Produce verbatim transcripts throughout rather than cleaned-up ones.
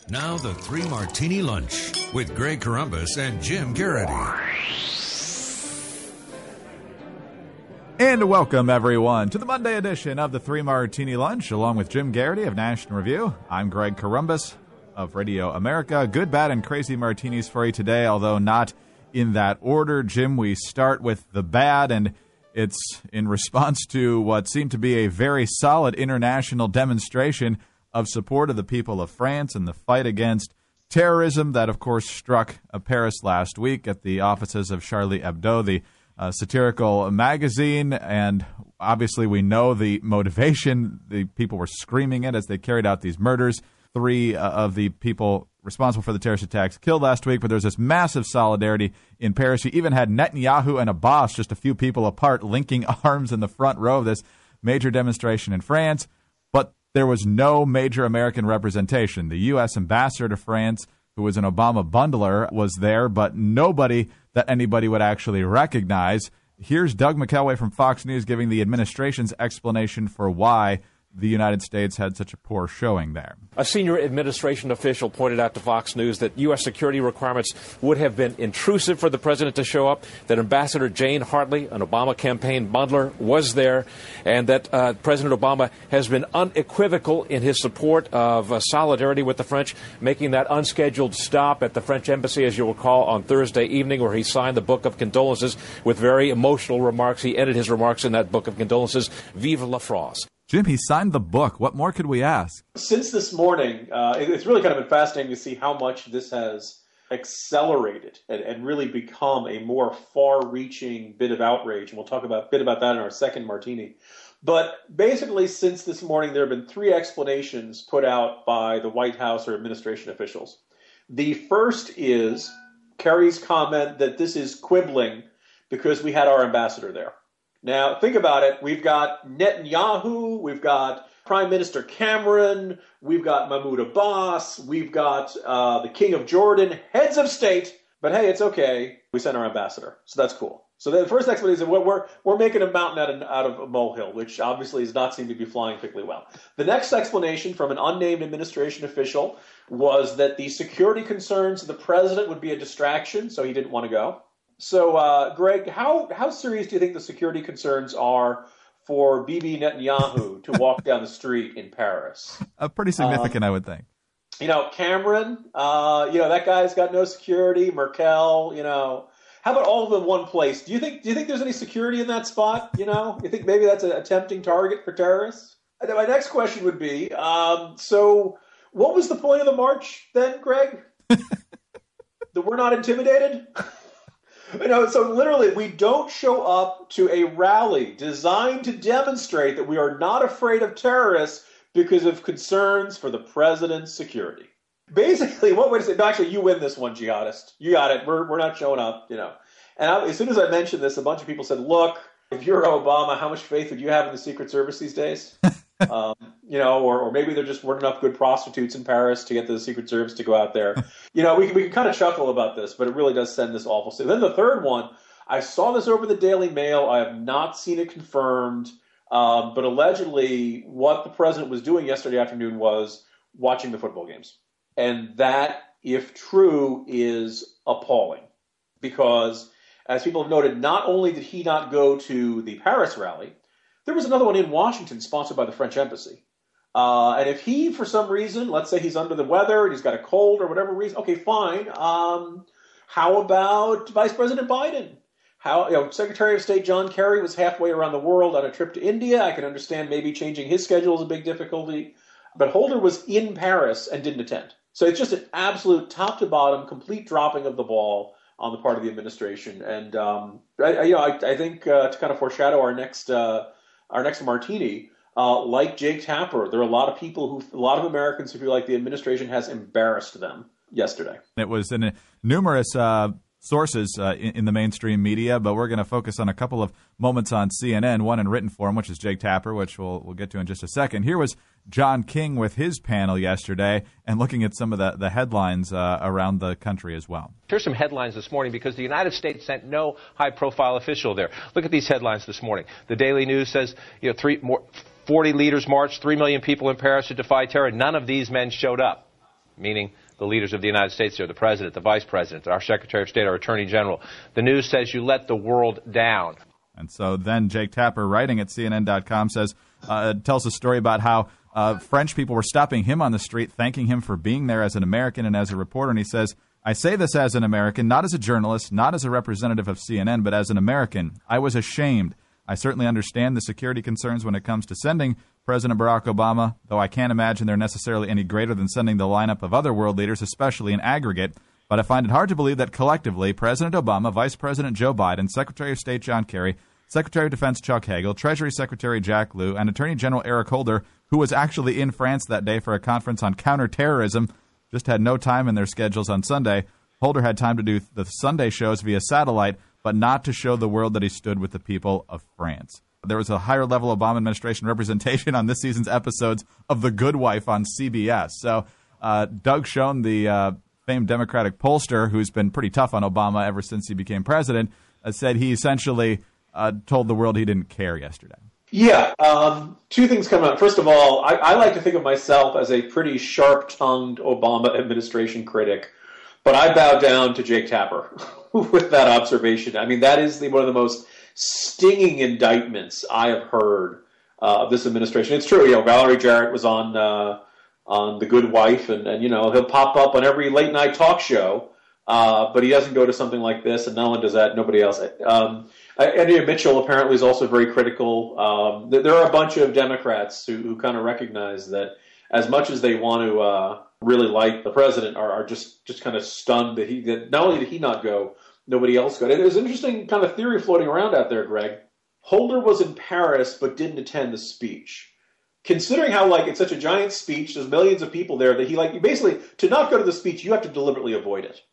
Now the Three Martini Lunch with Greg Corombos and Jim Garrity. And welcome, everyone, to the Monday edition of the Three Martini Lunch, along with Jim Garrity of National Review. I'm Greg Corombos of Radio America. Good, bad, and crazy martinis for you today, although not in that order. Jim, we start with the bad, and it's in response to what seemed to be a very solid international demonstration of support of the people of France and the fight against terrorism that, of course, struck Paris last week at the offices of Charlie Hebdo, the uh, satirical magazine. And obviously we know the motivation. The people were screaming it as they carried out these murders. Three uh, of the people responsible for the terrorist attacks killed last week, but there's this massive solidarity in Paris. You even had Netanyahu and Abbas, just a few people apart, linking arms in the front row of this major demonstration in France. But there was no major American representation. The U S ambassador to France, who was an Obama bundler, was there, but nobody that anybody would actually recognize. Here's Doug McKelway from Fox News giving the administration's explanation for why the United States had such a poor showing there. A senior administration official pointed out to Fox News that U S security requirements would have been intrusive for the president to show up, that Ambassador Jane Hartley, an Obama campaign bundler, was there, and that uh, President Obama has been unequivocal in his support of uh, solidarity with the French, making that unscheduled stop at the French embassy, as you'll recall, on Thursday evening, where he signed the book of condolences with very emotional remarks. He ended his remarks in that book of condolences, Vive la France. Jim, he signed the book. What more could we ask? Since this morning, uh, it's really kind of been fascinating to see how much this has accelerated and, and really become a more far-reaching bit of outrage. And we'll talk about a bit about that in our second martini. But basically, since this morning, there have been three explanations put out by the White House or administration officials. The first is Kerry's comment that this is quibbling because we had our ambassador there. Now, think about it. We've got Netanyahu, we've got Prime Minister Cameron, we've got Mahmoud Abbas, we've got uh, the King of Jordan, heads of state. But hey, it's okay. We sent our ambassador, so that's cool. So the first explanation is we're we're making a mountain out of, out of a molehill, which obviously does not seem to be flying particularly well. The next explanation from an unnamed administration official was that the security concerns of the president would be a distraction, so he didn't want to go. So, uh, Greg, how, how serious do you think the security concerns are for Bibi Netanyahu to walk down the street in Paris? Uh, pretty significant, um, I would think. You know, Cameron, uh, you know, that guy's got no security. Merkel, you know. How about all of them in one place? Do you think do you think there's any security in that spot? You know, you think maybe that's a, a tempting target for terrorists? And then my next question would be, um, so what was the point of the march then, Greg? That we're not intimidated? You know, so literally, we don't show up to a rally designed to demonstrate that we are not afraid of terrorists because of concerns for the president's security. Basically, what would I say? No, actually, you win this one, jihadist. You got it. We're we're not showing up, you know. And I, as soon as I mentioned this, a bunch of people said, look, if you're Obama, how much faith would you have in the Secret Service these days? um, you know, or, or maybe there just weren't enough good prostitutes in Paris to get the Secret Service to go out there. You know, we, we can kind of chuckle about this, but it really does send this awful signal. Then the third one, I saw this over the Daily Mail. I have not seen it confirmed, um, but allegedly what the president was doing yesterday afternoon was watching the football games. And that, if true, is appalling because, as people have noted, not only did he not go to the Paris rally, there was another one in Washington sponsored by the French embassy. Uh, and if he, for some reason, let's say he's under the weather and he's got a cold or whatever reason, okay, fine. Um, how about Vice President Biden? How, you know, Secretary of State John Kerry was halfway around the world on a trip to India. I can understand maybe changing his schedule is a big difficulty. But Holder was in Paris and didn't attend. So it's just an absolute top to bottom, complete dropping of the ball on the part of the administration. And, um, I, you know, I, I think uh, to kind of foreshadow our next uh, our next martini, uh, like Jake Tapper, there are a lot of people who, a lot of Americans who feel like the administration has embarrassed them yesterday. It was in numerous uh, sources uh, in, in the mainstream media, but we're going to focus on a couple of moments on C N N, one in written form, which is Jake Tapper, which we'll, we'll get to in just a second. Here was John King with his panel yesterday and looking at some of the, the headlines uh, around the country as well. Here's some headlines this morning because the United States sent no high-profile official there. Look at these headlines this morning. The Daily News says, you know, three more, forty leaders marched, three million people in Paris to defy terror. None of these men showed up. meaning the leaders of the United States here, the president, the vice president, our secretary of state, our attorney general. The news says you let the world down. And so then Jake Tapper, writing at C N N dot com, says, uh, tells a story about how uh, French people were stopping him on the street, thanking him for being there as an American and as a reporter. And he says, I say this as an American, not as a journalist, not as a representative of C N N, but as an American. I was ashamed. I certainly understand the security concerns when it comes to sending President Barack Obama, though I can't imagine they're necessarily any greater than sending the lineup of other world leaders, especially in aggregate. But I find it hard to believe that collectively, President Obama, Vice President Joe Biden, Secretary of State John Kerry, Secretary of Defense Chuck Hagel, Treasury Secretary Jack Lew, and Attorney General Eric Holder, who was actually in France that day for a conference on counterterrorism, just had no time in their schedules on Sunday. Holder had time to do the Sunday shows via satellite, but not to show the world that he stood with the people of France. There was a higher level Obama administration representation on this season's episodes of The Good Wife on C B S. So uh, Doug Schoen, the uh, famed Democratic pollster, who's been pretty tough on Obama ever since he became president, uh, said he essentially uh, told the world he didn't care yesterday. Yeah, um, two things come out. First of all, I, I like to think of myself as a pretty sharp-tongued Obama administration critic, but I bow down to Jake Tapper with that observation. I mean, that is the, one of the most stinging indictments I have heard uh, of this administration. It's true, you know, Valerie Jarrett was on uh, on The Good Wife, and, and, you know, he'll pop up on every late-night talk show, uh, but he doesn't go to something like this, and no one does that, nobody else. Um, Andrea Mitchell apparently is also very critical. Um, there are a bunch of Democrats who, who kind of recognize that as much as they want to uh, really like the president, are, are just, just kind of stunned that he that not only did he not go, nobody else got it. There's an interesting kind of theory floating around out there, Greg. Holder was in Paris but didn't attend the speech. Considering how, like, it's such a giant speech, there's millions of people there, that he, like, basically, to not go to the speech, you have to deliberately avoid it.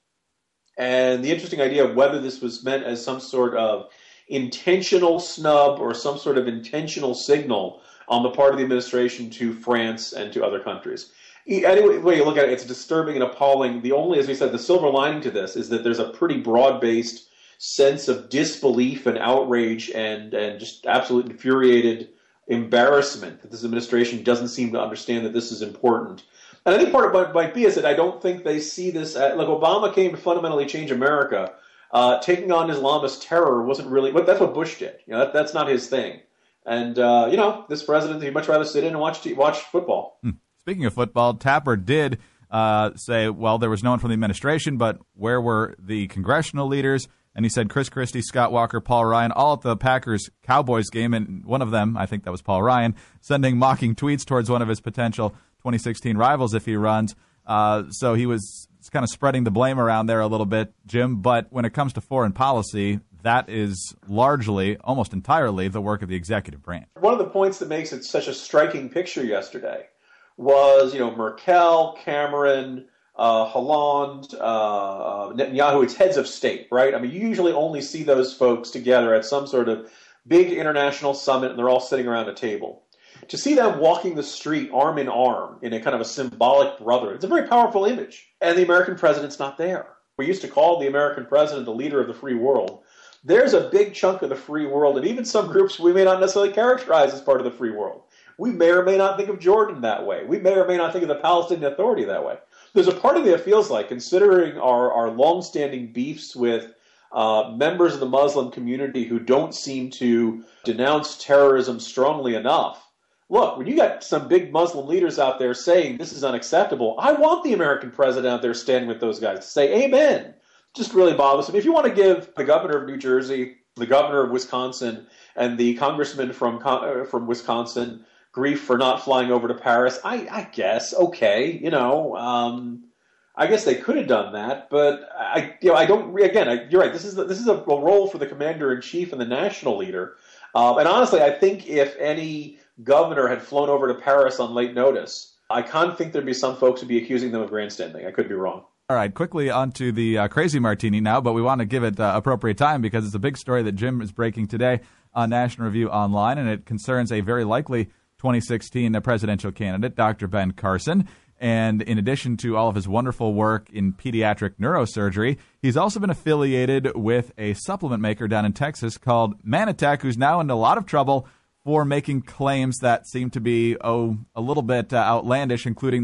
And the interesting idea of whether this was meant as some sort of intentional snub or some sort of intentional signal on the part of the administration to France and to other countries. Anyway, way you look at it, it's disturbing and appalling. The only, as we said, the silver lining to this is that there's a pretty broad-based sense of disbelief and outrage and, and just absolute infuriated embarrassment that this administration doesn't seem to understand that this is important. And I think part of it might be is that I don't think they see this as, like, Obama came to fundamentally change America. Uh, taking on Islamist terror wasn't really, but that's what Bush did. You know, that, that's not his thing. And, uh, you know, this president, he'd much rather sit in and watch watch football. Hmm. Speaking of football, Tapper did uh, say, well, there was no one from the administration, but where were the congressional leaders? And he said Chris Christie, Scott Walker, Paul Ryan, all at the Packers-Cowboys game, and one of them, I think that was Paul Ryan, sending mocking tweets towards one of his potential twenty sixteen rivals if he runs. Uh, so he was kind of spreading the blame around there a little bit, Jim. But when it comes to foreign policy, that is largely, almost entirely, the work of the executive branch. One of the points that makes it such a striking picture yesterday was, you know, Merkel, Cameron, uh, Hollande, uh, Netanyahu, it's heads of state, right? I mean, you usually only see those folks together at some sort of big international summit, and they're all sitting around a table. To see them walking the street arm in arm in a kind of a symbolic brotherhood, it's a very powerful image. And the American president's not there. We used to call the American president the leader of the free world. There's a big chunk of the free world, and even some groups we may not necessarily characterize as part of the free world. We may or may not think of Jordan that way. We may or may not think of the Palestinian Authority that way. There's a part of me that feels like, considering our, our long-standing beefs with uh, members of the Muslim community who don't seem to denounce terrorism strongly enough, look, when you got some big Muslim leaders out there saying this is unacceptable, I want the American president out there standing with those guys to say amen. Just really bothers me. If you want to give the governor of New Jersey, the governor of Wisconsin, and the congressman from uh, from Wisconsin grief for not flying over to Paris, I, I guess, okay, you know, um, I guess they could have done that, but I, you know, I don't. Again, I, you're right. This is the, this is a, a role for the commander in chief and the national leader. Um, and honestly, I think if any governor had flown over to Paris on late notice, I can't think there'd be some folks who'd be accusing them of grandstanding. I could be wrong. All right, quickly on to the uh, Crazy Martini now, but we want to give it uh, appropriate time because it's a big story that Jim is breaking today on National Review Online, and it concerns a very likely twenty sixteen presidential candidate, Doctor Ben Carson. And in addition to all of his wonderful work in pediatric neurosurgery, he's also been affiliated with a supplement maker down in Texas called Manatech, who's now in a lot of trouble for making claims that seem to be, oh, a little bit uh, outlandish, including that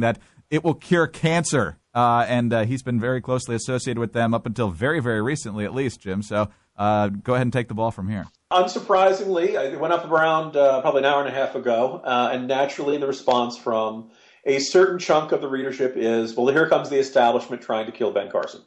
it will cure cancer. Uh, and uh, he's been very closely associated with them up until very, very recently, at least, Jim. So uh, go ahead and take the ball from here. Unsurprisingly, it went up around uh, probably an hour and a half ago, uh, and naturally the response from a certain chunk of the readership is, well, here comes the establishment trying to kill Ben Carson,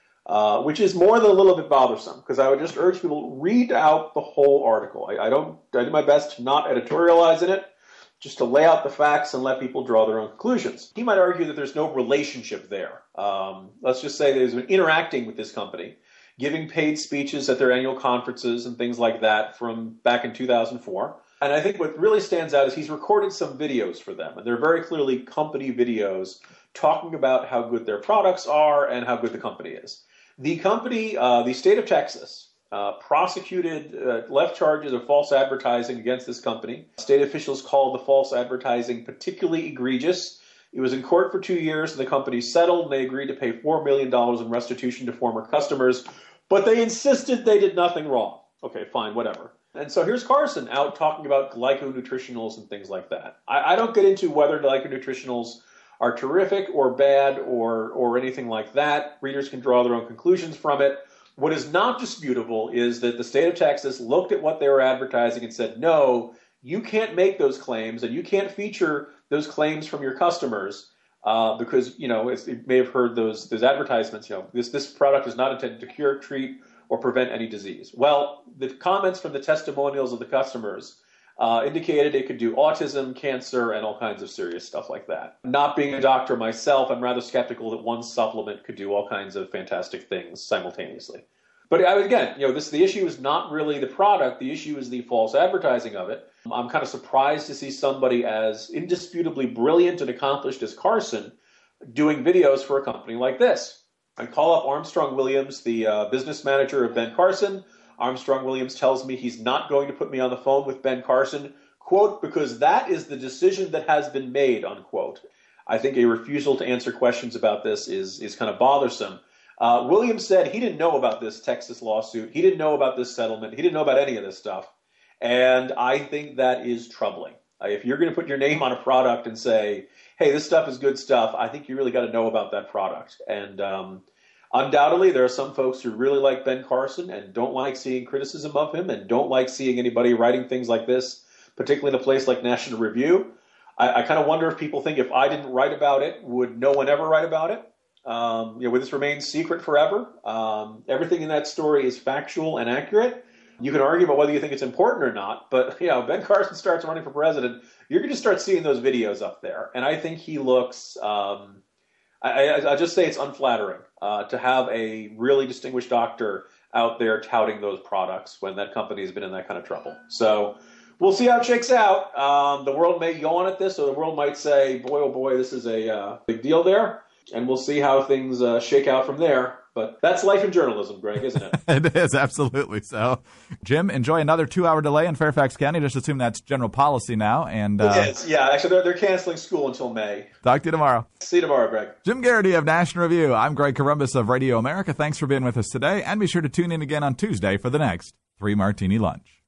uh, which is more than a little bit bothersome, because I would just urge people to read out the whole article. I, I don't. I do my best to not editorialize in it, just to lay out the facts and let people draw their own conclusions. He might argue that there's no relationship there. Um, let's just say there's been interacting with this company, giving paid speeches at their annual conferences and things like that from back in two thousand four. And I think what really stands out is he's recorded some videos for them, and they're very clearly company videos talking about how good their products are and how good the company is. The company, uh, the state of Texas, Uh, prosecuted, uh, left charges of false advertising against this company. State officials called the false advertising particularly egregious. It was in court for two years, and the company settled, and they agreed to pay four million dollars in restitution to former customers, but they insisted they did nothing wrong. Okay, fine, whatever. And so here's Carson out talking about glyconutritionals and things like that. I, I don't get into whether glyconutritionals are terrific or bad or or anything like that. Readers can draw their own conclusions from it. What is not disputable is that the state of Texas looked at what they were advertising and said, no, you can't make those claims and you can't feature those claims from your customers uh, because, you know, it's, you may have heard those those advertisements, you know, this, this product is not intended to cure, treat, or prevent any disease. Well, the comments from the testimonials of the customers uh, indicated it could do autism, cancer, and all kinds of serious stuff like that. Not being a doctor myself, I'm rather skeptical that one supplement could do all kinds of fantastic things simultaneously. But I, again, you know, this the issue is not really the product. The issue is the false advertising of it. I'm kind of surprised to see somebody as indisputably brilliant and accomplished as Carson doing videos for a company like this. I call up Armstrong Williams, the uh, business manager of Ben Carson. Armstrong Williams tells me he's not going to put me on the phone with Ben Carson, quote, because that is the decision that has been made, unquote. I think a refusal to answer questions about this is, is kind of bothersome. Uh, Williams said he didn't know about this Texas lawsuit. He didn't know about this settlement. He didn't know about any of this stuff. And I think that is troubling. Uh, if you're going to put your name on a product and say, hey, this stuff is good stuff, I think you really got to know about that product. And um, undoubtedly, there are some folks who really like Ben Carson and don't like seeing criticism of him and don't like seeing anybody writing things like this, particularly in a place like National Review. I, I kind of wonder if people think if I didn't write about it, would no one ever write about it? Um, you know, would this remain secret forever? Um, everything in that story is factual and accurate. You can argue about whether you think it's important or not, but, you know, Ben Carson starts running for president, you're going to start seeing those videos up there. And I think he looks, um, I, I, I just say it's unflattering uh, to have a really distinguished doctor out there touting those products when that company has been in that kind of trouble. So we'll see how it shakes out. Um, the world may yawn at this, or the world might say, boy, oh boy, this is a uh, big deal there. And we'll see how things uh, shake out from there. But that's life in journalism, Greg, isn't it? It is, absolutely so. Jim, enjoy another two-hour delay in Fairfax County. Just assume that's general policy now. And uh, it is, yeah. Actually, they're, they're canceling school until May. Talk to you tomorrow. See you tomorrow, Greg. Jim Garrity of National Review. I'm Greg Corombos of Radio America. Thanks for being with us today. And be sure to tune in again on Tuesday for the next Three Martini Lunch.